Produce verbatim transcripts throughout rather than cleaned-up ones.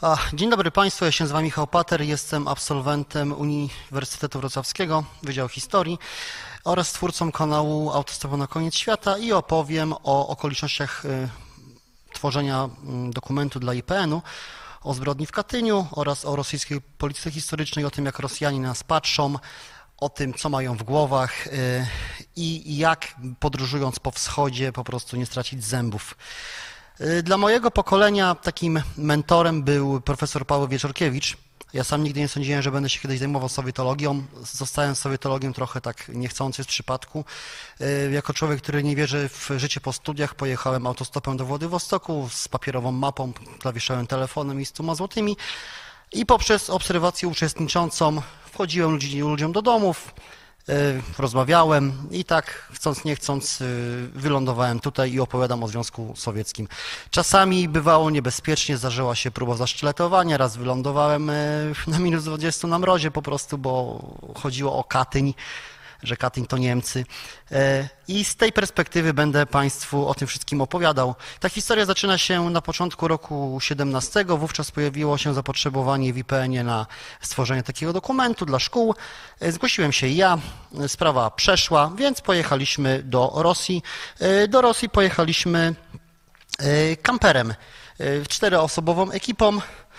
Dzień dobry Państwu, ja się nazywam Michał Pater, jestem absolwentem Uniwersytetu Wrocławskiego, Wydziału Historii oraz twórcą kanału Autostopu na koniec świata i opowiem o okolicznościach tworzenia dokumentu dla I P N-u, o zbrodni w Katyniu oraz o rosyjskiej polityce historycznej, o tym, jak Rosjanie nas patrzą, o tym, co mają w głowach i jak podróżując po wschodzie po prostu nie stracić zębów. Dla mojego pokolenia takim mentorem był profesor Paweł Wieczorkiewicz. Ja sam nigdy nie sądziłem, że będę się kiedyś zajmował sowietologią. Zostałem sowietologiem trochę tak niechcący z przypadku. Jako człowiek, który nie wierzy w życie po studiach, pojechałem autostopem do Władywostoku z papierową mapą, klawiszowym telefonem i stoma złotymi i poprzez obserwację uczestniczącą wchodziłem ludzi, ludziom do domów, rozmawiałem i tak chcąc nie chcąc wylądowałem tutaj i opowiadam o Związku Sowieckim. Czasami bywało niebezpiecznie, zdarzyła się próba zasztyletowania, raz wylądowałem na minus dwudziestu na mrozie po prostu, bo chodziło o Katyń, że Katyń to Niemcy. I z tej perspektywy będę Państwu o tym wszystkim opowiadał. Ta historia zaczyna się na początku roku siedemnastego. Wówczas pojawiło się zapotrzebowanie w I P N-ie na stworzenie takiego dokumentu dla szkół. Zgłosiłem się ja, sprawa przeszła, więc pojechaliśmy do Rosji. Do Rosji pojechaliśmy kamperem, czteroosobową ekipą,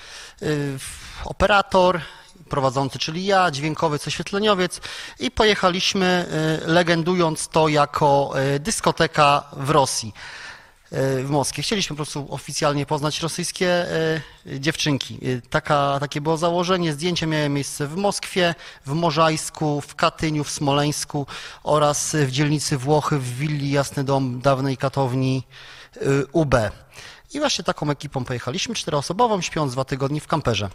operator, prowadzący, czyli ja, dźwiękowiec, oświetleniowiec i pojechaliśmy legendując to jako dyskoteka w Rosji, w Moskwie. Chcieliśmy po prostu oficjalnie poznać rosyjskie dziewczynki. Taka, takie było założenie. Zdjęcia miały miejsce w Moskwie, w Możajsku, w Katyniu, w Smoleńsku oraz w dzielnicy Włochy, w willi Jasny Dom dawnej katowni U B. I właśnie taką ekipą pojechaliśmy, czteroosobową, śpiąc dwa tygodnie w kamperze.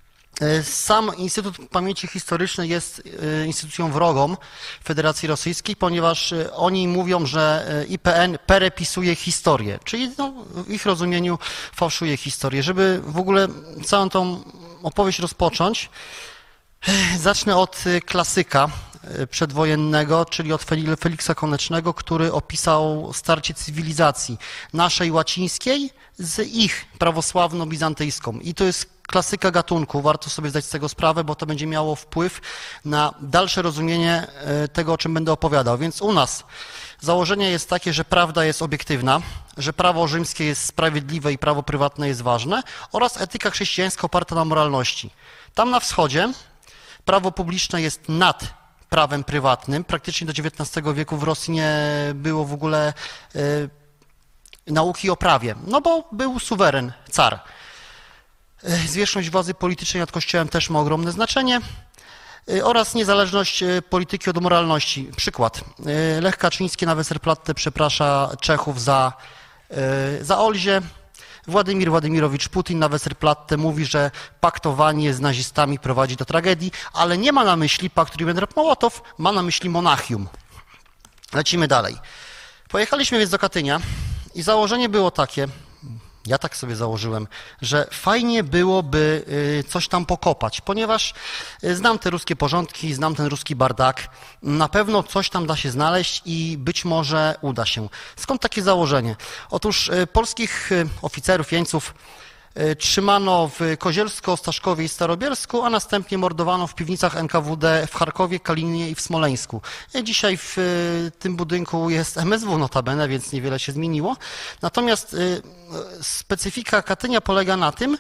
Sam Instytut Pamięci Historycznej jest instytucją wrogą Federacji Rosyjskiej, ponieważ oni mówią, że I P N perepisuje historię, czyli no, w ich rozumieniu fałszuje historię. Żeby w ogóle całą tą opowieść rozpocząć, zacznę od klasyka przedwojennego, czyli od Feliksa Konecznego, który opisał starcie cywilizacji naszej łacińskiej z ich prawosławno-bizantyjską. I to jest klasyka gatunku, warto sobie zdać z tego sprawę, bo to będzie miało wpływ na dalsze rozumienie tego, o czym będę opowiadał. Więc u nas założenie jest takie, że prawda jest obiektywna, że prawo rzymskie jest sprawiedliwe i prawo prywatne jest ważne oraz etyka chrześcijańska oparta na moralności. Tam na wschodzie prawo publiczne jest nad prawem prywatnym. Praktycznie do dziewiętnastego wieku w Rosji nie było w ogóle y, nauki o prawie, no bo był suweren, car. Zwierzchność władzy politycznej nad Kościołem też ma ogromne znaczenie oraz niezależność polityki od moralności. Przykład. Lech Kaczyński na Weserplatte przeprasza Czechów za, za Olzie. Władimir Władimirowicz Putin na Weserplatte mówi, że paktowanie z nazistami prowadzi do tragedii, ale nie ma na myśli pakt Ribbentrop-Mołotow, ma na myśli Monachium. Lecimy dalej. Pojechaliśmy więc do Katynia i założenie było takie, ja tak sobie założyłem, że fajnie byłoby coś tam pokopać, ponieważ znam te ruskie porządki, znam ten ruski bardak, na pewno coś tam da się znaleźć i być może uda się. Skąd takie założenie? Otóż polskich oficerów, jeńców trzymano w Kozielsko, Staszkowie i Starobielsku, a następnie mordowano w piwnicach N K W D w Charkowie, Kalinie i w Smoleńsku. Dzisiaj w tym budynku jest M S W notabene, więc niewiele się zmieniło. Natomiast specyfika Katynia polega na tym,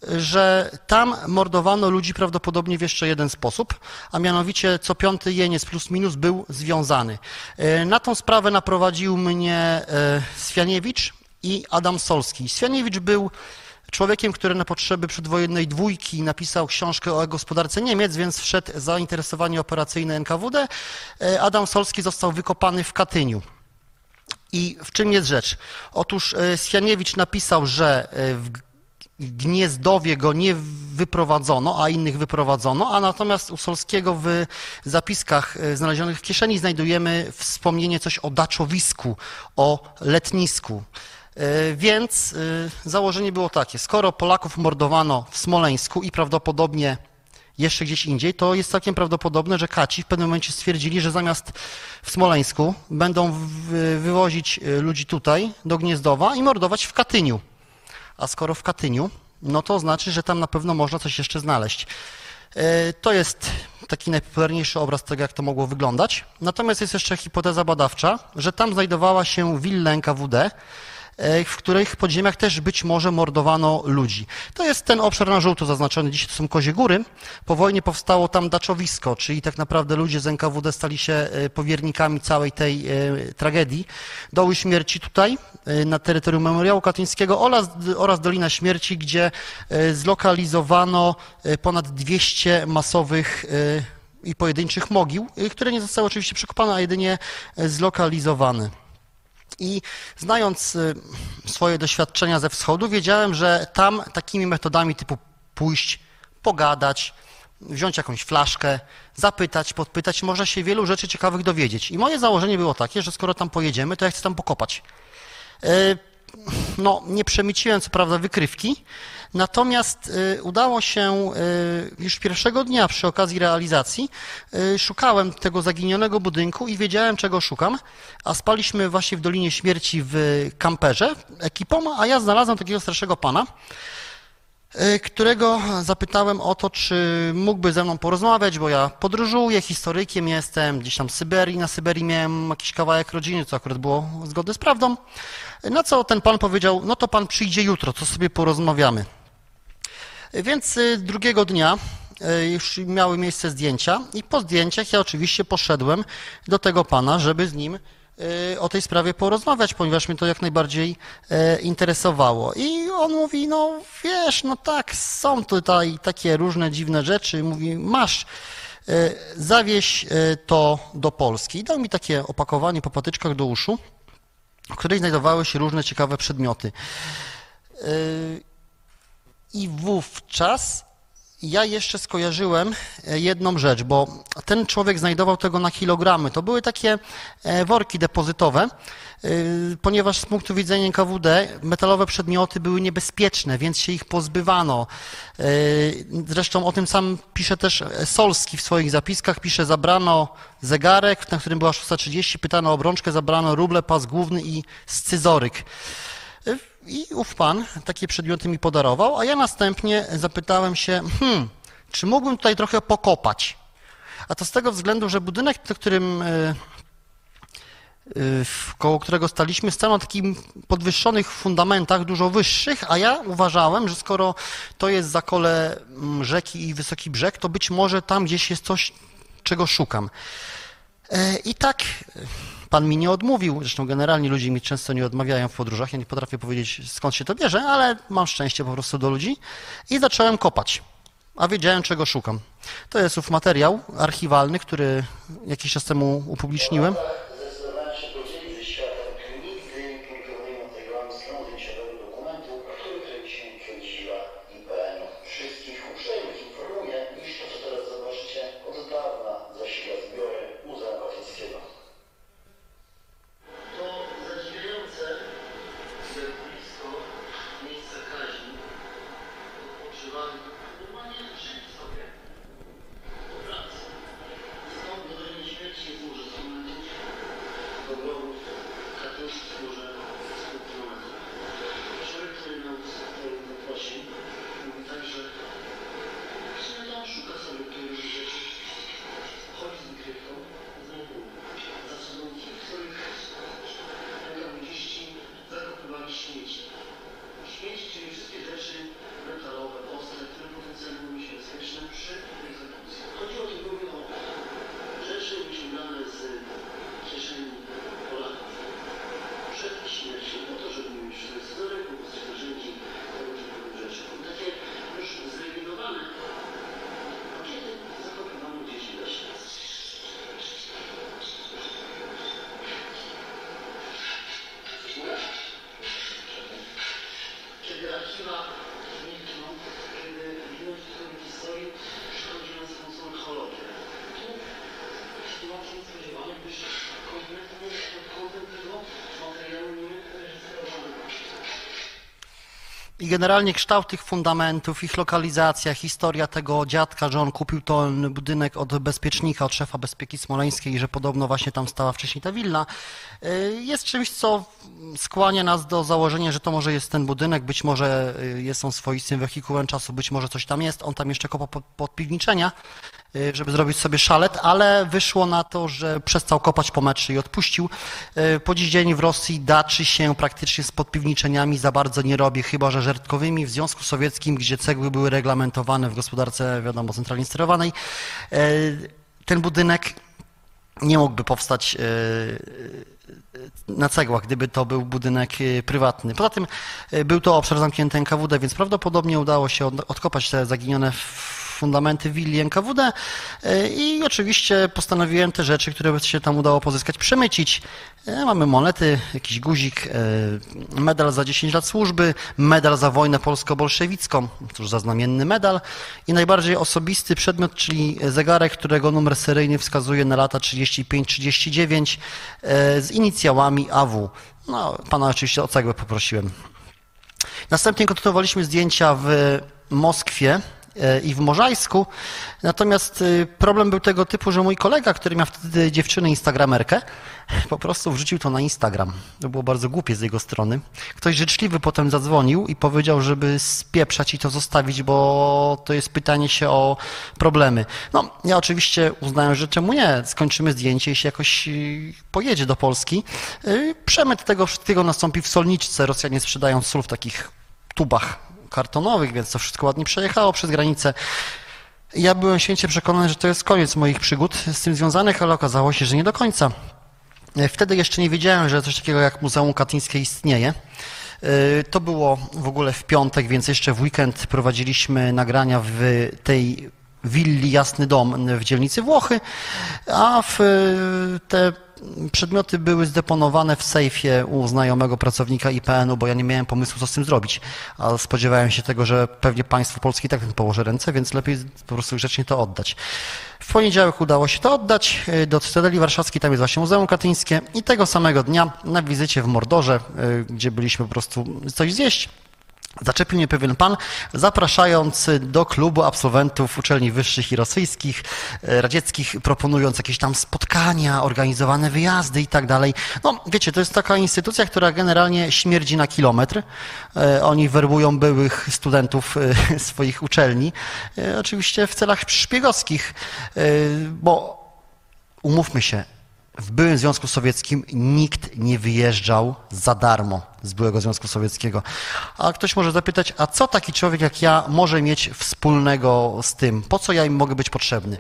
że tam mordowano ludzi prawdopodobnie w jeszcze jeden sposób, a mianowicie co piąty jeniec plus minus był związany. Na tą sprawę naprowadził mnie Swianiewicz i Adam Solski. Swianiewicz był człowiekiem, który na potrzeby przedwojennej dwójki napisał książkę o gospodarce Niemiec, więc wszedł w zainteresowanie operacyjne N K W D. Adam Solski został wykopany w Katyniu. I w czym jest rzecz? Otóż Swianiewicz napisał, że w Gniezdowie go nie wyprowadzono, a innych wyprowadzono, a natomiast u Solskiego w zapiskach znalezionych w kieszeni znajdujemy wspomnienie coś o daczowisku, o letnisku. Więc założenie było takie, skoro Polaków mordowano w Smoleńsku i prawdopodobnie jeszcze gdzieś indziej, to jest całkiem prawdopodobne, że Kaci w pewnym momencie stwierdzili, że zamiast w Smoleńsku będą wywozić ludzi tutaj do Gniezdowa i mordować w Katyniu. A skoro w Katyniu, no to znaczy, że tam na pewno można coś jeszcze znaleźć. To jest taki najpopularniejszy obraz tego, jak to mogło wyglądać. Natomiast jest jeszcze hipoteza badawcza, że tam znajdowała się willa N K W D, w których podziemiach też być może mordowano ludzi. To jest ten obszar na żółto zaznaczony, dzisiaj to są Kozie Góry. Po wojnie powstało tam daczowisko, czyli tak naprawdę ludzie z N K W D stali się powiernikami całej tej tragedii. Doły Śmierci tutaj, na terytorium Memoriału Katyńskiego oraz, oraz Dolina Śmierci, gdzie zlokalizowano ponad dwieście masowych i pojedynczych mogił, które nie zostały oczywiście przekopane, a jedynie zlokalizowane. I znając swoje doświadczenia ze wschodu, wiedziałem, że tam takimi metodami typu pójść, pogadać, wziąć jakąś flaszkę, zapytać, podpytać, można się wielu rzeczy ciekawych dowiedzieć. I moje założenie było takie, że skoro tam pojedziemy, to ja chcę tam pokopać. No, nie przemyciłem co prawda wykrywki, natomiast udało się już pierwszego dnia przy okazji realizacji, szukałem tego zaginionego budynku i wiedziałem, czego szukam, a spaliśmy właśnie w Dolinie Śmierci w kamperze ekipą, a ja znalazłem takiego starszego pana, którego zapytałem o to, czy mógłby ze mną porozmawiać, bo ja podróżuję, historykiem jestem, gdzieś tam w Syberii, na Syberii miałem jakiś kawałek rodziny, co akurat było zgodne z prawdą. Na co ten pan powiedział, no to pan przyjdzie jutro, to sobie porozmawiamy. Więc drugiego dnia już miały miejsce zdjęcia i po zdjęciach ja oczywiście poszedłem do tego pana, żeby z nim o tej sprawie porozmawiać, ponieważ mnie to jak najbardziej interesowało. I on mówi, no wiesz, no tak, są tutaj takie różne dziwne rzeczy. Mówi, masz, zawieź to do Polski. I dał mi takie opakowanie po patyczkach do uszu, w której znajdowały się różne ciekawe przedmioty. I wówczas ja jeszcze skojarzyłem jedną rzecz, bo ten człowiek znajdował tego na kilogramy. To były takie worki depozytowe, ponieważ z punktu widzenia N K W D metalowe przedmioty były niebezpieczne, więc się ich pozbywano. Zresztą o tym sam pisze też Solski w swoich zapiskach. Pisze, zabrano zegarek, na którym była szósta trzydzieści, pytano o obrączkę, zabrano ruble, pas główny i scyzoryk. I ów pan takie przedmioty mi podarował, a ja następnie zapytałem się, hmm, czy mógłbym tutaj trochę pokopać? A to z tego względu, że budynek, w którym, koło którego staliśmy, stał na takich podwyższonych fundamentach, dużo wyższych, a ja uważałem, że skoro to jest zakole rzeki i wysoki brzeg, to być może tam gdzieś jest coś, czego szukam. I tak pan mi nie odmówił, zresztą generalnie ludzie mi często nie odmawiają w podróżach, ja nie potrafię powiedzieć, skąd się to bierze, ale mam szczęście po prostu do ludzi i zacząłem kopać, a wiedziałem, czego szukam. To jest ów materiał archiwalny, który jakiś czas temu upubliczniłem. Zdecydowałem się podzielić ze światem nigdy niepublikowanymi materiałami z planu zdjęciowego dokumentu, o który kręci kręciła I P N. Wszystkich uprzejmych informuję, iż to, co teraz zobaczycie, od dawna zasila zbiory Muzeum Katyńskiego. To zadziwiające, że blisko miejsca kaźni odpoczywali, normalnie żyli sobie po pracy. Stąd do Doliny Śmierci jest może sto metrów, do grobów katyńskich może sto kilometrów. Człowiek, który miał w wyprosie, mówi tak, że w sumie to on szuka sobie któregoś rzeczy, chodzi z wykrywką, znajduje. Za sobą tych, których rękawiczyści zakopywali śmieci. Śmieci, czyli wszystkie rzeczy metalowe, ostre, które potencjalnie mogły się bezpieczne przy egzekucji. Chodzi o tym głównie o rzeczy wyciągane z kieszeni Polaków przed śmiercią, po to, żeby mieć w sobie scyzoryk, upuścić narzędzi, tego typu rzeczy. I takie już zrewidowane pakiety zakopywano gdzieś w lesie. Kiedy archiwa milkną, kiedy widność historii historii przychodzi na samą archeologię. Tu sytuacja niespodziewana, gdyż kompletnie pod kątem tego materiału nie rejestrowano. I generalnie kształt tych fundamentów, ich lokalizacja, historia tego dziadka, że on kupił ten budynek od bezpiecznika, od szefa bezpieki smoleńskiej, że podobno właśnie tam stała wcześniej ta willa, jest czymś, co skłania nas do założenia, że to może jest ten budynek, być może jest on swoistym wehikułem czasu, być może coś tam jest, on tam jeszcze kopa pod, pod piwniczenia, żeby zrobić sobie szalet, ale wyszło na to, że przestał kopać po metrze i odpuścił. Po dziś dzień w Rosji daczy się praktycznie z podpiwniczeniami za bardzo nie robi, chyba że żertkowymi. W Związku Sowieckim, gdzie cegły były reglamentowane w gospodarce, wiadomo, centralnie sterowanej, ten budynek nie mógłby powstać na cegłach, gdyby to był budynek prywatny. Poza tym był to obszar zamknięty N K W D, więc prawdopodobnie udało się odkopać te zaginione fundamenty willi N K W D i oczywiście postanowiłem te rzeczy, które się tam udało pozyskać, przemycić. Mamy monety, jakiś guzik, medal za dziesięć lat służby, medal za wojnę polsko-bolszewicką, cóż za znamienny medal i najbardziej osobisty przedmiot, czyli zegarek, którego numer seryjny wskazuje na lata trzydzieści pięć trzydzieści dziewięć z inicjałami A W. No, pana oczywiście o cegłę poprosiłem. Następnie kontynuowaliśmy zdjęcia w Moskwie i w Możajsku, natomiast problem był tego typu, że mój kolega, który miał wtedy dziewczynę instagramerkę, po prostu wrzucił to na Instagram. To było bardzo głupie z jego strony. Ktoś życzliwy potem zadzwonił i powiedział, żeby spieprzać i to zostawić, bo to jest pytanie się o problemy. No, ja oczywiście uznałem, że czemu nie, skończymy zdjęcie, jeśli jakoś pojedzie do Polski. Przemyt tego wszystkiego nastąpi w Solniczce. Rosjanie sprzedają sól w takich tubach kartonowych, więc to wszystko ładnie przejechało przez granicę. Ja byłem święcie przekonany, że to jest koniec moich przygód z tym związanych, ale okazało się, że nie do końca. Wtedy jeszcze nie wiedziałem, że coś takiego jak Muzeum Katyńskie istnieje. To było w ogóle w piątek, więc jeszcze w weekend prowadziliśmy nagrania w tej willi Jasny Dom w dzielnicy Włochy, a w te przedmioty były zdeponowane w sejfie u znajomego pracownika I P N u, bo ja nie miałem pomysłu, co z tym zrobić. A spodziewałem się tego, że pewnie państwo polskie i tak tym położy ręce, więc lepiej po prostu grzecznie to oddać. W poniedziałek udało się to oddać do Cytadeli Warszawskiej, tam jest właśnie Muzeum Katyńskie i tego samego dnia na wizycie w Mordorze, gdzie byliśmy po prostu coś zjeść, zaczepił mnie pewien pan, zapraszając do klubu absolwentów uczelni wyższych i rosyjskich, radzieckich, proponując jakieś tam spotkania, organizowane wyjazdy i tak dalej. No wiecie, to jest taka instytucja, która generalnie śmierdzi na kilometr. Oni werbują byłych studentów swoich uczelni, oczywiście w celach szpiegowskich, bo umówmy się, w byłym Związku Sowieckim nikt nie wyjeżdżał za darmo z byłego Związku Sowieckiego. A ktoś może zapytać, a co taki człowiek jak ja może mieć wspólnego z tym? Po co ja im mogę być potrzebny?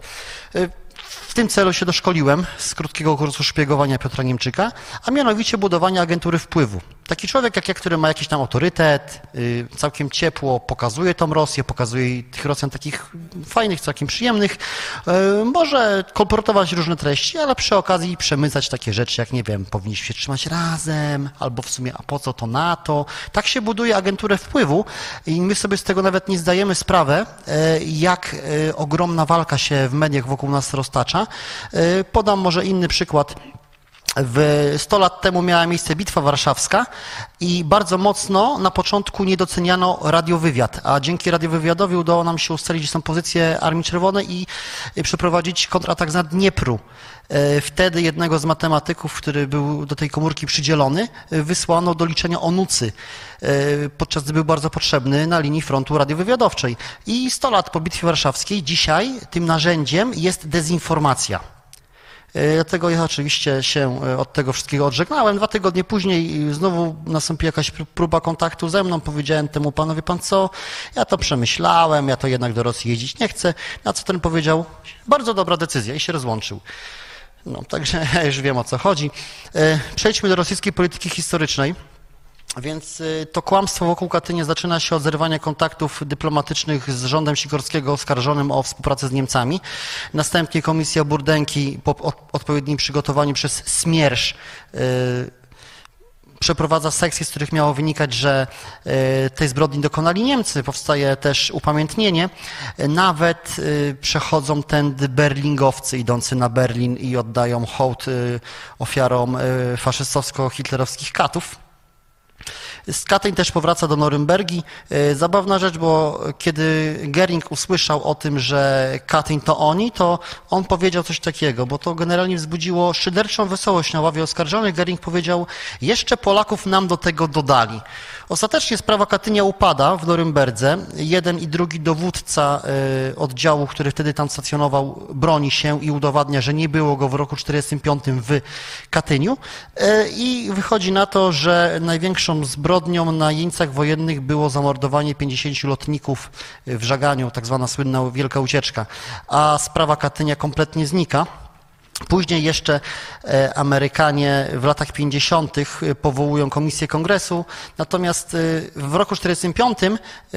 W tym celu się doszkoliłem z krótkiego kursu szpiegowania Piotra Niemczyka, a mianowicie budowania agentury wpływu. Taki człowiek jak ja, który ma jakiś tam autorytet, całkiem ciepło, pokazuje tą Rosję, pokazuje tych Rosjan takich fajnych, całkiem przyjemnych, może kolportować różne treści, ale przy okazji przemycać takie rzeczy jak, nie wiem, powinniśmy się trzymać razem, albo w sumie, a po co to NATO? Tak się buduje agenturę wpływu i my sobie z tego nawet nie zdajemy sprawy, jak ogromna walka się w mediach wokół nas roztacza. Podam może inny przykład. W sto lat temu miała miejsce Bitwa Warszawska i bardzo mocno na początku nie doceniano radiowywiad, a dzięki radiowywiadowi udało nam się ustalić, gdzie są pozycje Armii Czerwonej i przeprowadzić kontratak na Dniepru. Wtedy jednego z matematyków, który był do tej komórki przydzielony, wysłano do liczenia onucy, podczas gdy był bardzo potrzebny na linii frontu radiowywiadowczej. I sto lat po Bitwie Warszawskiej dzisiaj tym narzędziem jest dezinformacja. Dlatego ja oczywiście się od tego wszystkiego odżegnałem. Dwa tygodnie później znowu nastąpiła jakaś próba kontaktu ze mną. Powiedziałem temu panu, wie pan co, ja to przemyślałem, ja to jednak do Rosji jeździć nie chcę. Na co ten powiedział, bardzo dobra decyzja i się rozłączył. No, także ja już wiem, o co chodzi. Przejdźmy do rosyjskiej polityki historycznej. Więc to kłamstwo wokół Katynia zaczyna się od zerwania kontaktów dyplomatycznych z rządem Sikorskiego oskarżonym o współpracę z Niemcami. Następnie komisja Burdenki po odpowiednim przygotowaniu przez Smiersz yy, przeprowadza sekcje, z których miało wynikać, że yy, tej zbrodni dokonali Niemcy. Powstaje też upamiętnienie. Nawet yy, przechodzą tędy berlingowcy idący na Berlin i oddają hołd yy, ofiarom yy, faszystowsko-hitlerowskich katów. Katyń też powraca do Norymbergi. Zabawna rzecz, bo kiedy Goering usłyszał o tym, że Katyń to oni, to on powiedział coś takiego, bo to generalnie wzbudziło szyderczą wesołość na ławie oskarżonych. Goering powiedział, jeszcze Polaków nam do tego dodali. Ostatecznie sprawa Katynia upada w Norymberdze. Jeden i drugi dowódca oddziału, który wtedy tam stacjonował, broni się i udowadnia, że nie było go w roku czterdziestym piątym w Katyniu. I wychodzi na to, że największą zbrodnią na jeńcach wojennych było zamordowanie pięćdziesięciu lotników w Żaganiu, tak zwana słynna Wielka Ucieczka. A sprawa Katynia kompletnie znika. Później jeszcze Amerykanie w latach pięćdziesiątych powołują Komisję Kongresu, natomiast w roku czterdziestym piątym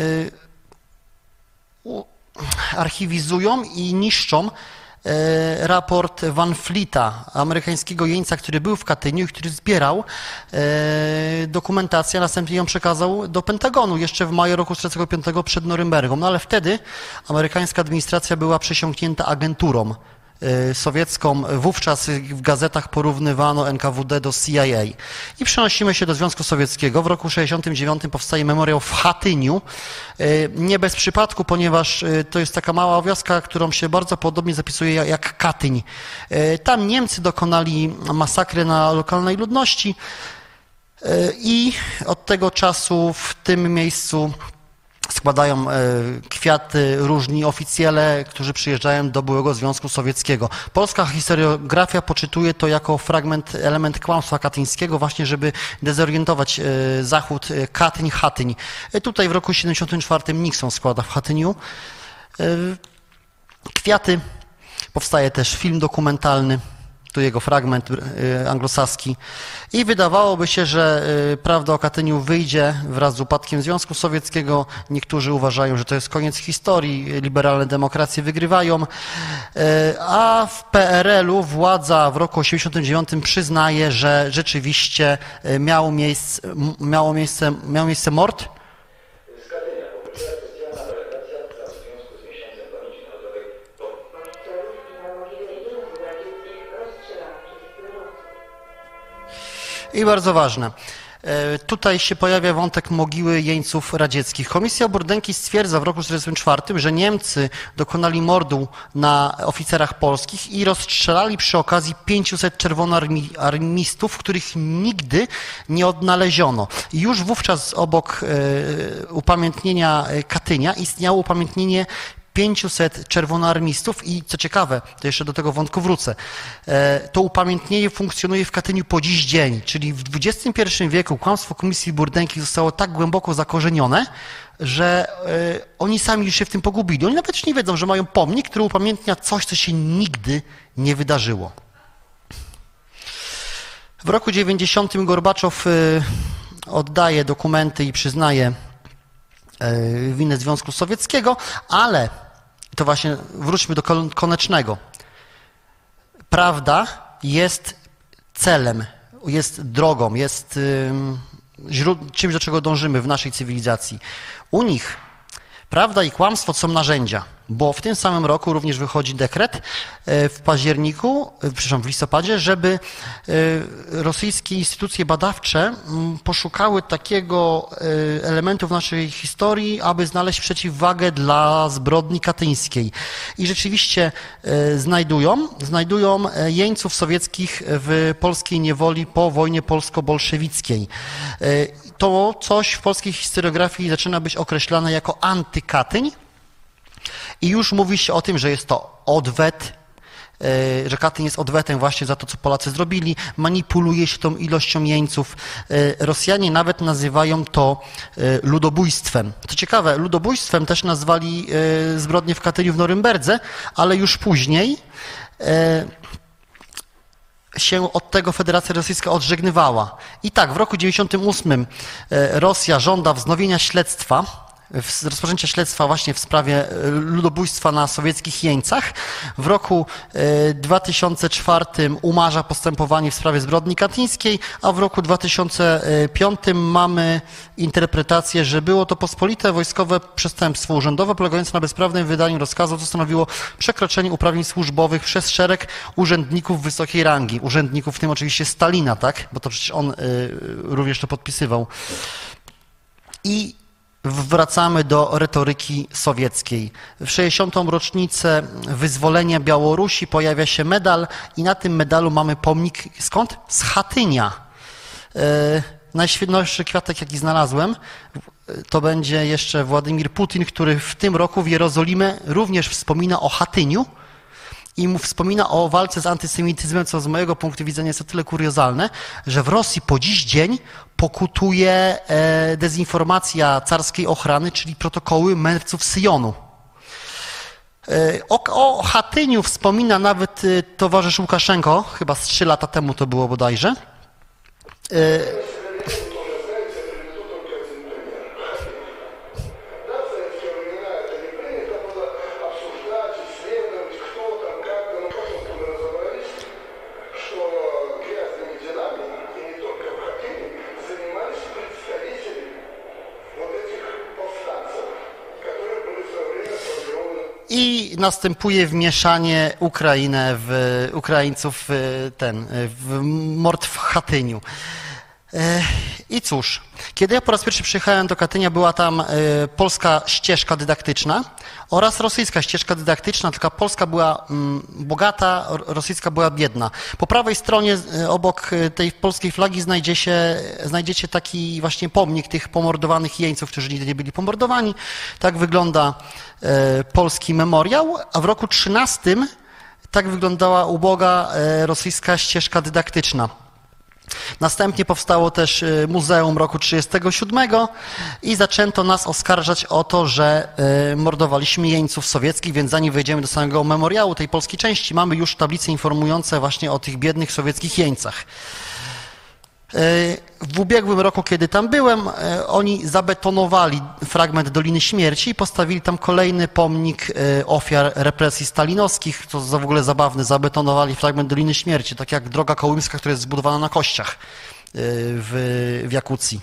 archiwizują i niszczą raport Van Fleeta, amerykańskiego jeńca, który był w Katyniu i który zbierał dokumentację, a następnie ją przekazał do Pentagonu jeszcze w maju roku czterdziestego piątego przed Norymbergą. No ale wtedy amerykańska administracja była przesiąknięta agenturą sowiecką. Wówczas w gazetach porównywano N K W D do C I A. I przenosimy się do Związku Sowieckiego. W roku sześćdziesiątym dziewiątym powstaje memoriał w Chatyniu. Nie bez przypadku, ponieważ to jest taka mała wioska, którą się bardzo podobnie zapisuje jak Katyń. Tam Niemcy dokonali masakry na lokalnej ludności i od tego czasu w tym miejscu składają kwiaty różni oficjele, którzy przyjeżdżają do byłego Związku Sowieckiego. Polska historiografia poczytuje to jako fragment, element kłamstwa katyńskiego, właśnie żeby dezorientować Zachód. Katyń, Chatyń. Tutaj w roku siedemdziesiątym czwartym Nixon składa w Chatyniu kwiaty. Powstaje też film dokumentalny. Tu jego fragment anglosaski. I wydawałoby się, że prawda o Katyniu wyjdzie wraz z upadkiem Związku Sowieckiego. Niektórzy uważają, że to jest koniec historii, liberalne demokracje wygrywają, a w P R L-u władza w roku osiemdziesiątym dziewiątym przyznaje, że rzeczywiście miało miejsce, miało miejsce, miał miejsce mord. I bardzo ważne. Tutaj się pojawia wątek mogiły jeńców radzieckich. Komisja Burdenki stwierdza w roku tysiąc dziewięćset czterdziestym czwartym, że Niemcy dokonali mordu na oficerach polskich i rozstrzelali przy okazji pięciuset czerwonoarmistów, których nigdy nie odnaleziono. I już wówczas obok upamiętnienia Katynia istniało upamiętnienie pięciuset czerwonoarmistów i co ciekawe, to jeszcze do tego wątku wrócę, to upamiętnienie funkcjonuje w Katyniu po dziś dzień, czyli w dwudziestym pierwszym wieku kłamstwo Komisji Burdenki zostało tak głęboko zakorzenione, że oni sami już się w tym pogubili. Oni nawet już nie wiedzą, że mają pomnik, który upamiętnia coś, co się nigdy nie wydarzyło. W roku dziewięćdziesiątym Gorbaczow oddaje dokumenty i przyznaje winę Związku Sowieckiego, ale to właśnie wróćmy do Konecznego. Prawda jest celem, jest drogą, jest czymś, do czego dążymy w naszej cywilizacji. U nich prawda i kłamstwo są narzędzia, bo w tym samym roku również wychodzi dekret w październiku, przepraszam, w listopadzie, żeby rosyjskie instytucje badawcze poszukały takiego elementu w naszej historii, aby znaleźć przeciwwagę dla zbrodni katyńskiej. I rzeczywiście znajdują, znajdują jeńców sowieckich w polskiej niewoli po wojnie polsko-bolszewickiej. To coś w polskiej historiografii zaczyna być określane jako antykatyń i już mówi się o tym, że jest to odwet, że Katyń jest odwetem właśnie za to, co Polacy zrobili. Manipuluje się tą ilością jeńców. Rosjanie nawet nazywają to ludobójstwem. To ciekawe, ludobójstwem też nazwali zbrodnie w Katyniu w Norymberdze, ale już później się od tego Federacja Rosyjska odżegnywała. I tak, w roku dziewięćdziesiątym ósmym Rosja żąda wznowienia śledztwa, rozpoczęcia śledztwa właśnie w sprawie ludobójstwa na sowieckich jeńcach. W roku dwa tysiące czwartym umarza postępowanie w sprawie zbrodni katyńskiej, a w roku dwa tysiące piątym mamy interpretację, że było to pospolite wojskowe przestępstwo urzędowe polegające na bezprawnym wydaniu rozkazu, co stanowiło przekroczenie uprawnień służbowych przez szereg urzędników wysokiej rangi. Urzędników, w tym oczywiście Stalina, tak? Bo to przecież on również to podpisywał. I wracamy do retoryki sowieckiej. W sześćdziesiątą rocznicę wyzwolenia Białorusi pojawia się medal i na tym medalu mamy pomnik skąd? Z Chatynia. Najświetniejszy kwiatek, jaki znalazłem, to będzie jeszcze Władimir Putin, który w tym roku w Jerozolimie również wspomina o Chatyniu i mu wspomina o walce z antysemityzmem, co z mojego punktu widzenia jest o tyle kuriozalne, że w Rosji po dziś dzień pokutuje dezinformacja carskiej ochrany, czyli protokoły mędrców Syjonu. O, o Chatyniu wspomina nawet towarzysz Łukaszenko, chyba z trzy lata temu to było bodajże. I następuje wmieszanie Ukrainę w, Ukraińców w ten, w mord w Chatyniu. I cóż, kiedy ja po raz pierwszy przyjechałem do Katynia, była tam polska ścieżka dydaktyczna oraz rosyjska ścieżka dydaktyczna, tylko polska była bogata, rosyjska była biedna. Po prawej stronie obok tej polskiej flagi znajdzie się, znajdziecie taki właśnie pomnik tych pomordowanych jeńców, którzy nigdy nie byli pomordowani. Tak wygląda polski memoriał, a w roku trzynastym tak wyglądała uboga rosyjska ścieżka dydaktyczna. Następnie powstało też Muzeum roku trzydziestego siódmego i zaczęto nas oskarżać o to, że mordowaliśmy jeńców sowieckich, więc zanim wejdziemy do samego memoriału tej polskiej części, mamy już tablice informujące właśnie o tych biednych sowieckich jeńcach. W ubiegłym roku, kiedy tam byłem, oni zabetonowali fragment Doliny Śmierci i postawili tam kolejny pomnik ofiar represji stalinowskich. To w ogóle zabawne, zabetonowali fragment Doliny Śmierci, tak jak droga kołymska, która jest zbudowana na kościach w, w Jakucji.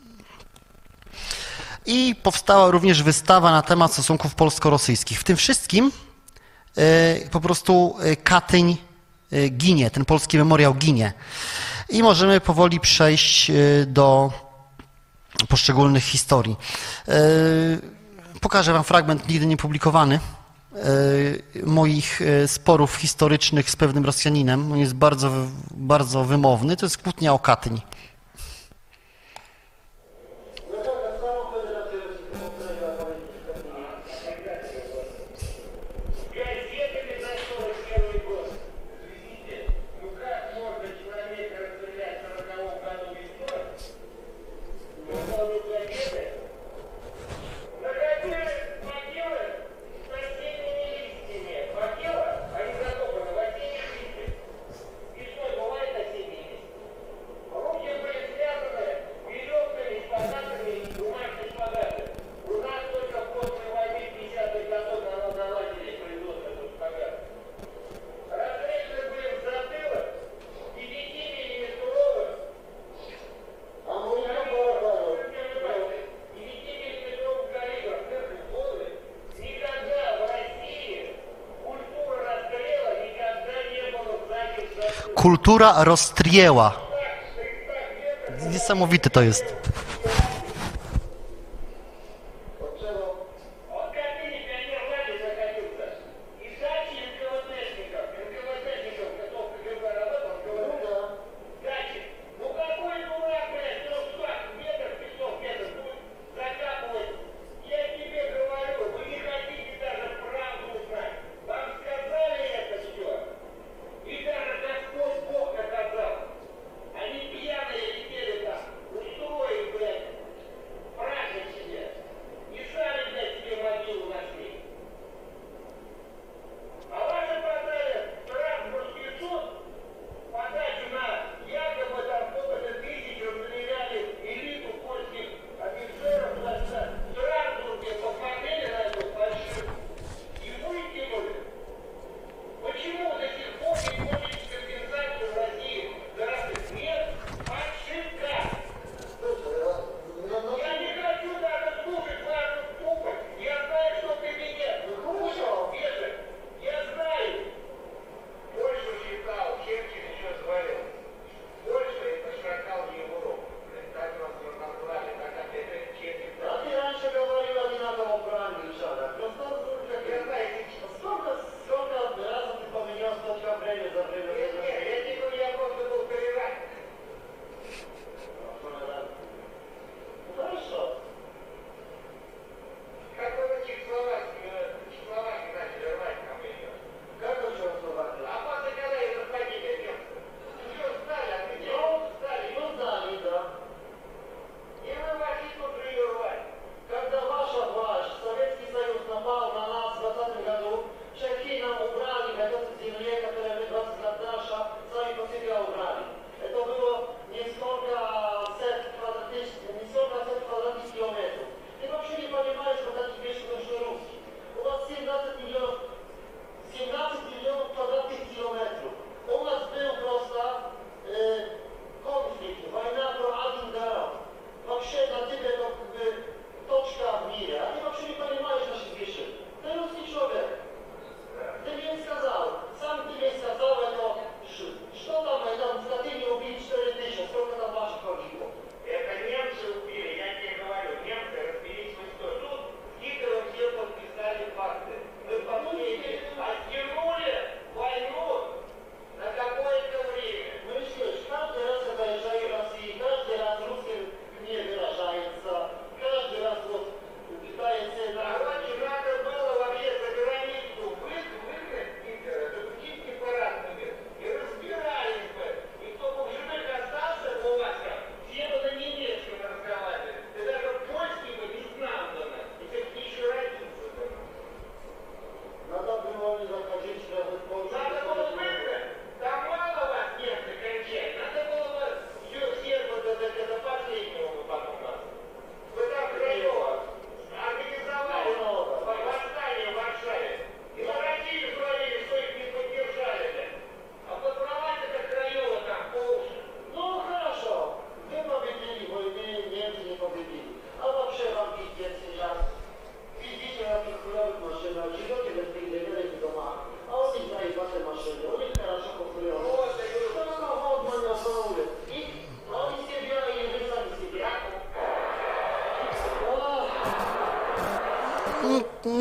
I powstała również wystawa na temat stosunków polsko-rosyjskich. W tym wszystkim po prostu Katyń ginie, ten polski memoriał ginie. I możemy powoli przejść do poszczególnych historii. Pokażę wam fragment nigdy nie publikowany moich sporów historycznych z pewnym Rosjaninem. On jest bardzo, bardzo wymowny. To jest kłótnia o Katyń. Kultura rozstrzela. Niesamowite to jest.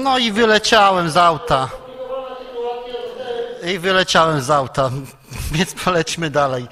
No i wyleciałem z auta. skomplikowana sytuacja, zostałem I wyleciałem z auta, więc polećmy dalej.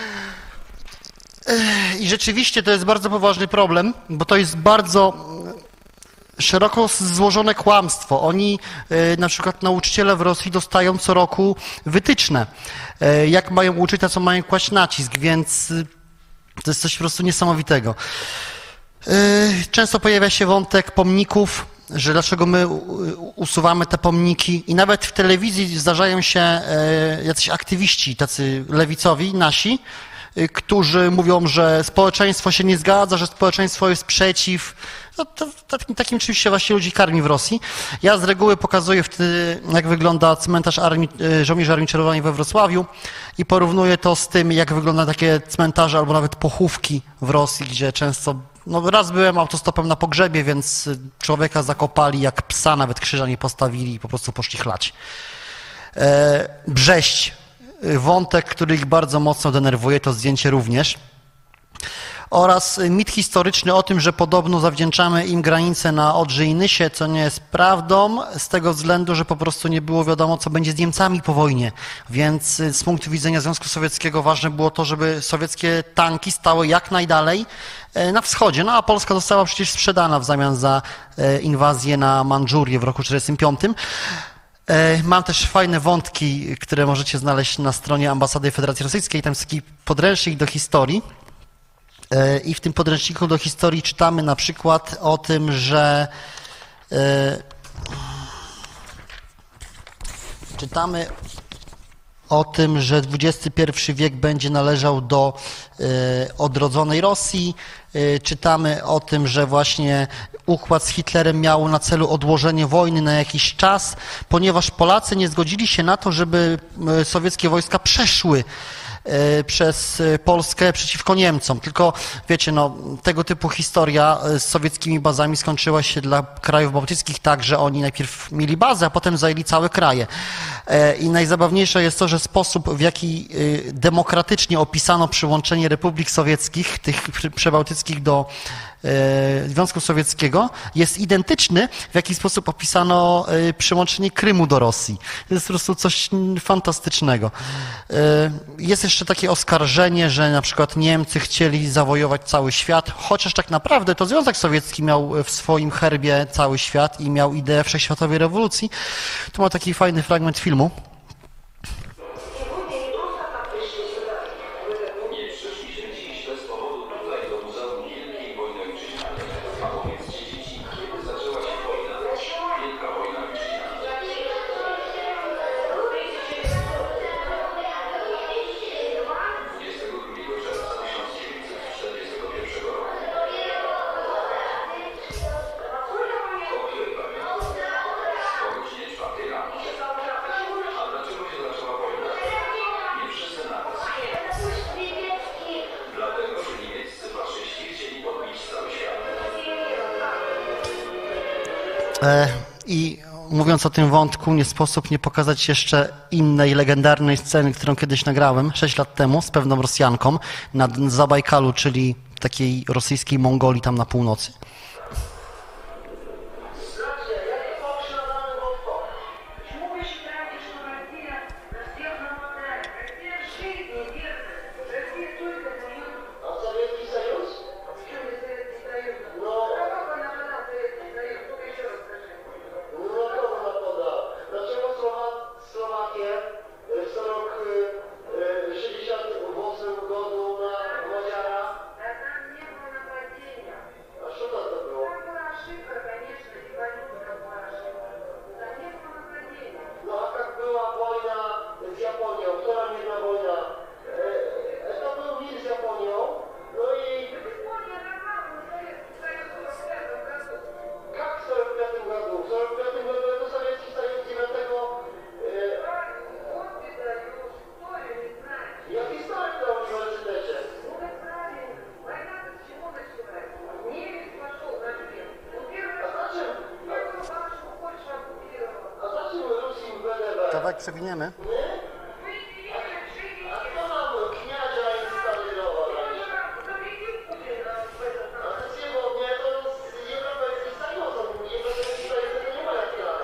Ech, I rzeczywiście to jest bardzo poważny problem, bo to jest bardzo szeroko złożone kłamstwo. Oni, e, na przykład nauczyciele w Rosji dostają co roku wytyczne, e, jak mają uczyć, na co mają kłaść nacisk, więc e, to jest coś po prostu niesamowitego. E, Często pojawia się wątek pomników, że dlaczego my u- usuwamy te pomniki i nawet w telewizji zdarzają się e, jacyś aktywiści, tacy lewicowi, nasi, y, którzy mówią, że społeczeństwo się nie zgadza, że społeczeństwo jest przeciw. No, to, takim, takim czymś się właśnie ludzi karmi w Rosji. Ja z reguły pokazuję wtedy, jak wygląda cmentarz armii, y, żołnierzy Armii Czerwonej we Wrocławiu i porównuję to z tym, jak wygląda takie cmentarze albo nawet pochówki w Rosji, gdzie często, no raz byłem autostopem na pogrzebie, więc y, człowieka zakopali jak psa, nawet krzyża nie postawili i po prostu poszli chlać. E, Brześć. Y, Wątek, który ich bardzo mocno denerwuje, to zdjęcie również. Oraz mit historyczny o tym, że podobno zawdzięczamy im granicę na Odrze i Nysie, co nie jest prawdą, z tego względu, że po prostu nie było wiadomo, co będzie z Niemcami po wojnie. Więc y, z punktu widzenia Związku Sowieckiego ważne było to, żeby sowieckie tanki stały jak najdalej e, na wschodzie. No a Polska została przecież sprzedana w zamian za e, inwazję na Mandżurię w roku tysiąc dziewięćset czterdziestym piątym. E, Mam też fajne wątki, które możecie znaleźć na stronie Ambasady Federacji Rosyjskiej. Tam jest taki podręcznik do historii. E, I w tym podręczniku do historii czytamy na przykład o tym, że e, czytamy o tym, że dwudziesty pierwszy wiek będzie należał do e, odrodzonej Rosji. E, Czytamy o tym, że właśnie układ z Hitlerem miał na celu odłożenie wojny na jakiś czas, ponieważ Polacy nie zgodzili się na to, żeby e, sowieckie wojska przeszły e, przez e, Polskę przeciwko Niemcom. Tylko wiecie, no, tego typu historia e, z sowieckimi bazami skończyła się dla krajów bałtyckich tak, że oni najpierw mieli bazę, a potem zajęli całe kraje. E, I najzabawniejsze jest to, że sposób, w jaki e, demokratycznie opisano przyłączenie republik sowieckich, tych przy- przebałtyckich do e, Związku Sowieckiego, jest identyczny, w jaki sposób opisano e, przyłączenie Krymu do Rosji. To jest po prostu coś mm, fantastycznego. E, Jest jeszcze takie oskarżenie, że na przykład Niemcy chcieli zawojować cały świat, chociaż tak naprawdę to Związek Sowiecki miał w swoim herbie cały świat i miał ideę wszechświatowej rewolucji. Tu ma taki fajny fragment filmu. Nie przyszliśmy dziś bez powodu tutaj do Muzeum Wielkiej Wojny Ojczyźnianej. A powiedzcie dzieci, kiedy zaczęła się wojna? Wielka Wojna Ojczyźniana. dwudziestego drugiego czerwca tysiąc dziewięćset czterdziestego pierwszego roku. O której pamiętam? O godzinie czwartej rano. A dlaczego się zaczęła wojna? Nie wszyscy naraz. Dlatego, że niemieccy faszyści chcieli podbić cały świat. E, I mówiąc o tym wątku, nie sposób nie pokazać jeszcze innej legendarnej sceny, którą kiedyś nagrałem sześć lat temu z pewną Rosjanką nad Zabajkalu, czyli takiej rosyjskiej Mongolii tam na północy. Здравствуйте, я Лев Шадан Волков. Почему вы считаете, что Россия на всех нападает? Россия жизни держит. Россия только дает. А Советский Союз? В чем не Советский Союз? Но А как он нападал Советский Союз? Ну-ка еще раз скажи. no kto go napadał? Dlaczego Słowa- Słowakię e, w сорок sześćdziesiątym ósmym году na Madziara? Да там не было нападения. A co to to było? Там была ошибка, конечно, революция была ошибка. Там не было нападения. No a jak była wojna z Japonią, która jedna wojna? E, to był mir z Japonią, no i Япония напала на Советский Союз в сорок пятом году. jak w сорок пятym году? W сорок пятym году это Советский Союз dziewiątego e, Русский Союз, историю не знает. ja historyk na uniwersytecie. Ну так правильно. Война-то с чего началась? Немец пошел на Киев. Он первый A раз znaczy, первую башню Польша оккупировала. a znaczy Rusi w B D B? Kawałek przewiniemy. My? Вы не видите, живите. A kto nam kniazia instalował? Запретил Путин в этот A to сегодня to z Europejski Союз, Europejski Союз to nie ma jak nas.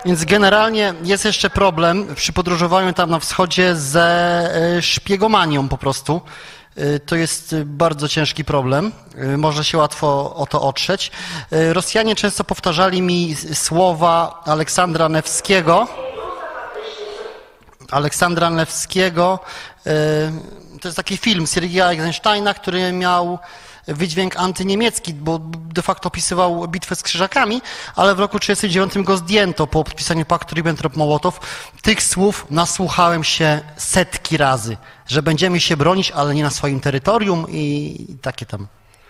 Więc generalnie jest jeszcze problem przy podróżowaniu tam na wschodzie ze e, szpiegomanią po prostu. E, To jest bardzo ciężki problem. E, Można się łatwo o to otrzeć. E, Rosjanie często powtarzali mi s- słowa Aleksandra Newskiego. Aleksandra Newskiego. e, To jest taki film Sergeja Eisensteina, który miał wydźwięk antyniemiecki, bo de facto opisywał bitwę z Krzyżakami, ale w roku tysiąc dziewięćset trzydziestym dziewiątym go zdjęto po podpisaniu paktu Ribbentrop-Mołotow. Tych słów nasłuchałem się setki razy, że będziemy się bronić, ale nie na swoim terytorium i takie tam.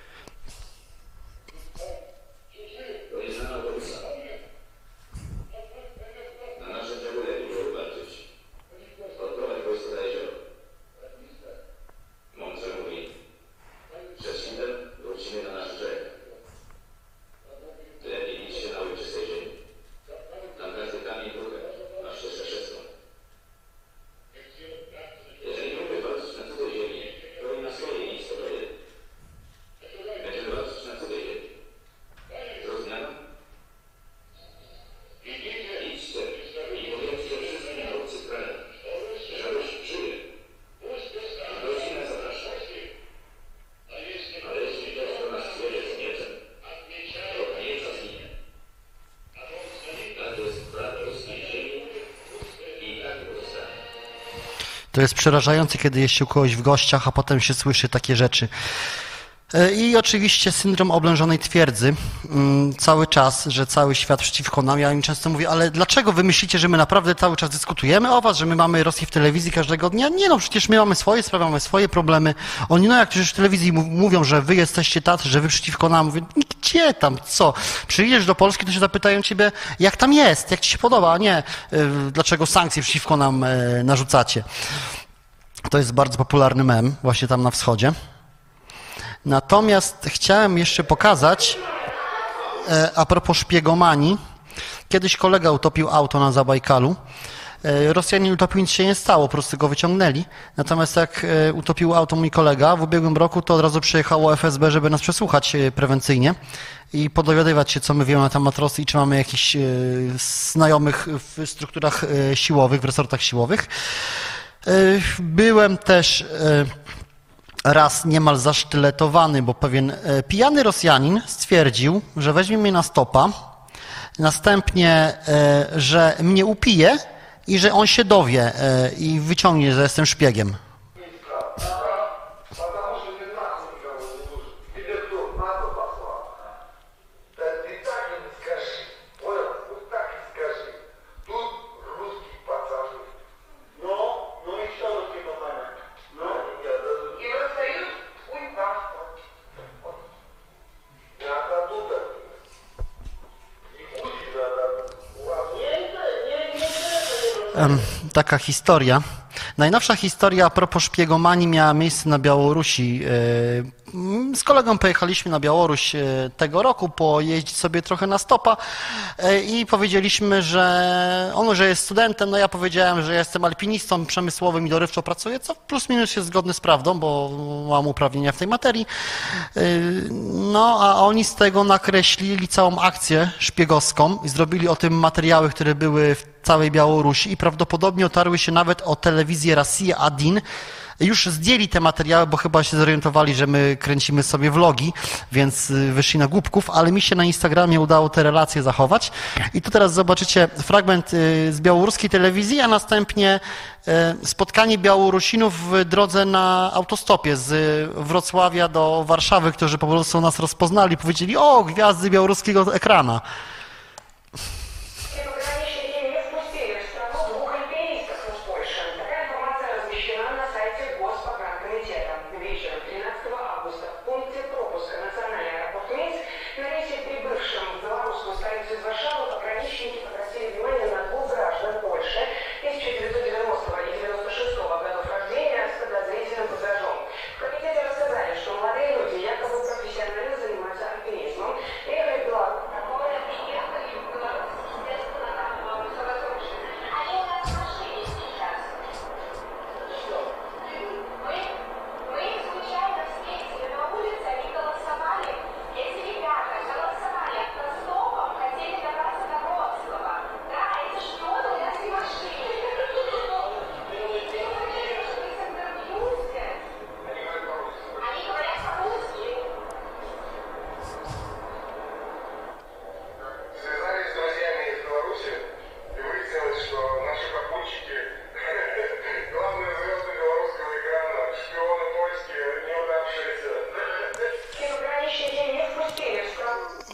Pojedź na autobusa. Na nasze drzewo lepiej zobaczyć. Odprowadź wojsko za jezioro. Mądrze mówi. Przed świtem wrócimy na nasz brzeg. Lepiej bić się na ojczystej ziemi. Tam każdy kamień drugę. Masz ścieżkę szewską. Jeżeli mógłby walczyć na cudzej ziemi, to i na swojej nic to będzie. Będziemy walczyć na cudzej ziemi. Zrozumiano? Idźcie i powiedzcie wszystkim na obcych krajach, że Ruś żyje. Rodzinę zapraszam. Ale jeśli ktoś do nas przyjedzie z mieczem, to miecza zginie. Tak jest prawo ruskiej ziemi i tak pozostanie. To jest przerażające, kiedy jest się u kogoś w gościach, a potem się słyszy takie rzeczy. E, I oczywiście syndrom oblężonej twierdzy. Mm, Cały czas, że cały świat przeciwko nam. Ja im często mówię, ale dlaczego wy myślicie, że my naprawdę cały czas dyskutujemy o was, że my mamy Rosję w telewizji każdego dnia? Nie no, przecież my mamy swoje sprawy, mamy swoje problemy. Oni no jak którzy w telewizji mów- mówią, że wy jesteście tacy, że wy przeciwko nam. Mówię, gdzie tam, co? Przyjedziesz do Polski, to się zapytają ciebie, jak tam jest, jak ci się podoba, a nie y, dlaczego sankcje przeciwko nam y, narzucacie. To jest bardzo popularny mem właśnie tam na wschodzie. Natomiast chciałem jeszcze pokazać, e, a propos szpiegomanii, kiedyś kolega utopił auto na Zabajkalu. E, Rosjanin utopił, nic się nie stało, po prostu go wyciągnęli. Natomiast jak e, utopił auto mój kolega w ubiegłym roku, to od razu przyjechało F S B, żeby nas przesłuchać e, prewencyjnie i podowiadywać się, co my wiemy na temat Rosji i czy mamy jakichś e, znajomych w strukturach e, siłowych, w resortach siłowych. E, Byłem też e, raz niemal zasztyletowany, bo pewien e, pijany Rosjanin stwierdził, że weźmie mnie na stopa, następnie, e, że mnie upije i że on się dowie e, i wyciągnie, że jestem szpiegiem. Потому что не нахуй никого не нужен. Тебе кто НАТО послал? Да ты так им скажи. Понял? Вот так и скажи. Тут русский пацаны. Ну, ну и что ну типа понятно? Ну, Я даже Евросоюз, хуй паспорт. не отдадут это. Не будет отдадут. У вас nie, nie, nie, nie, nie, Em, Taka historia. Najnowsza historia a propos szpiegomanii miała miejsce na Białorusi. E, mm, Z kolegą pojechaliśmy na Białoruś e, tego roku, pojeździć sobie trochę na stopa e, i powiedzieliśmy, że on, że jest studentem, no ja powiedziałem, że jestem alpinistą przemysłowym i dorywczo pracuję, co plus minus jest zgodne z prawdą, bo mam uprawnienia w tej materii. E, No, a oni z tego nakreślili całą akcję szpiegowską i zrobili o tym materiały, które były w całej Białorusi i prawdopodobnie otarły się nawet o telewizję Rosja jeden. Już zdjęli te materiały, bo chyba się zorientowali, że my kręcimy sobie vlogi, więc y, wyszli na głupków, ale mi się na Instagramie udało te relacje zachować. I tu teraz zobaczycie fragment y, z białoruskiej telewizji, a następnie y, spotkanie Białorusinów w drodze na autostopie z Wrocławia do Warszawy, którzy po prostu nas rozpoznali, powiedzieli: o, gwiazdy białoruskiego ekrana. Все пограничники не впустили в страну двух альпинистов из Польши. Такая информация размещена на сайте Госпогранкомитета. Вечером тринадцатого августа в пункте пропуска национальный аэропорт Минск на рейсе, прибывшем в белорусскую столицу из Варшавы, пограничники обратили внимание на двух граждан Польши тысяча девятьсот девяностого и девяносто шестого годов рождения с подозрительным багажом. В комитете рассказали, что молодые люди якобы профессионально занимаются альпинизмом, ехали в Беларусь.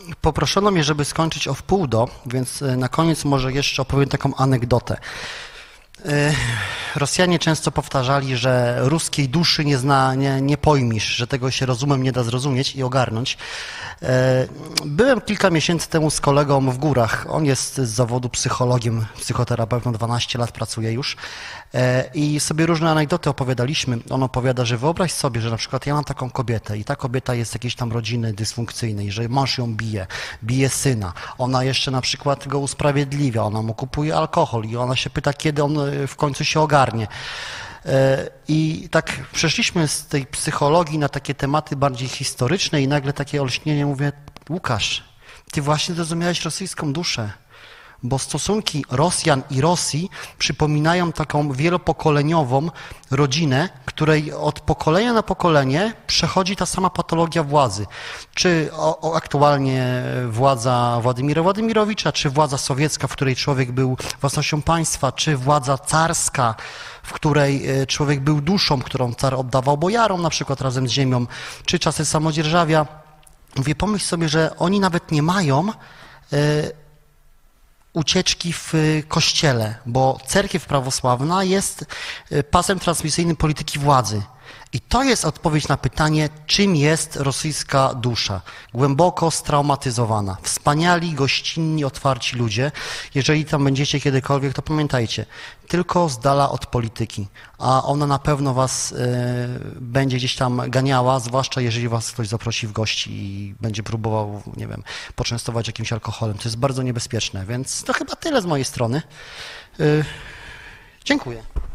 poproszono mnie, żeby skończyć o wpół do, więc e, na koniec może jeszcze opowiem taką anegdotę. E, Rosjanie często powtarzali, że ruskiej duszy nie, zna, nie, nie pojmisz, że tego się rozumem nie da zrozumieć i ogarnąć. E, Byłem kilka miesięcy temu z kolegą w górach. On jest z zawodu psychologiem, psychoterapeutą, dwanaście lat pracuje już. E, I sobie różne anegdoty opowiadaliśmy. On opowiada, że wyobraź sobie, że na przykład ja mam taką kobietę i ta kobieta jest z jakiejś tam rodziny dysfunkcyjnej, że mąż ją bije, bije syna. Ona jeszcze na przykład go usprawiedliwia, ona mu kupuje alkohol i ona się pyta, kiedy on e, w końcu się ogarnie. E, I tak przeszliśmy z tej psychologii na takie tematy bardziej historyczne i nagle takie olśnienie, mówię, Łukasz, ty właśnie zrozumiałeś rosyjską duszę, bo stosunki Rosjan i Rosji przypominają taką wielopokoleniową rodzinę, której od pokolenia na pokolenie przechodzi ta sama patologia władzy. Czy o, o aktualnie władza Władimira Władimirowicza, czy władza sowiecka, w której człowiek był własnością państwa, czy władza carska, w której człowiek był duszą, którą car oddawał bojarom, na przykład razem z ziemią, czy czasy samodzierżawia. Mówię, pomyśl sobie, że oni nawet nie mają y, ucieczki w kościele, bo cerkiew prawosławna jest pasem transmisyjnym polityki władzy. I to jest odpowiedź na pytanie, czym jest rosyjska dusza. Głęboko straumatyzowana. Wspaniali, gościnni, otwarci ludzie. Jeżeli tam będziecie kiedykolwiek, to pamiętajcie, tylko z dala od polityki, a ona na pewno was y, będzie gdzieś tam ganiała, zwłaszcza jeżeli was ktoś zaprosi w gości i będzie próbował, nie wiem, poczęstować jakimś alkoholem. To jest bardzo niebezpieczne, więc to chyba tyle z mojej strony. Y, dziękuję.